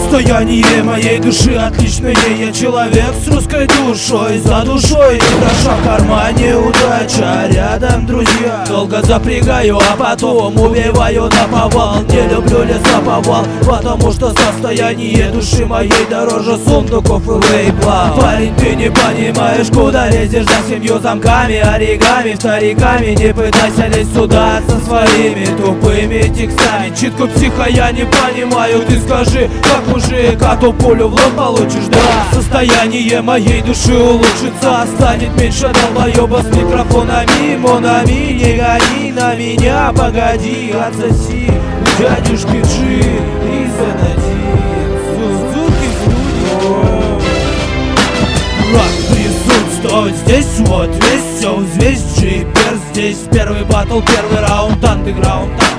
Состояние моей души отличное. Я человек с русской душой, за душой не гроша в кармане. Удача рядом, друзья. Долго запрягаю, а потом убиваю наповал. Не люблю лесоповал, потому что состояние души моей дороже сундуков и лейбла. Парень, ты не понимаешь, куда лезешь за семью замками, оригами, вториками. Не пытайся лезть сюда со своими тупыми текстами. Читку психа я не понимаю, ты скажи, как мужик, а то пулю в лоб получишь, да. Состояние моей души улучшится, станет меньше долбоеба с микрофонами. Монами, не гони на меня, погоди, отсоси у дядюшки Джи и задади Сузуки грудью. Рак присутствовать здесь, вот весь все взвесь, джипер здесь. Первый батл, первый раунд, андеграунд.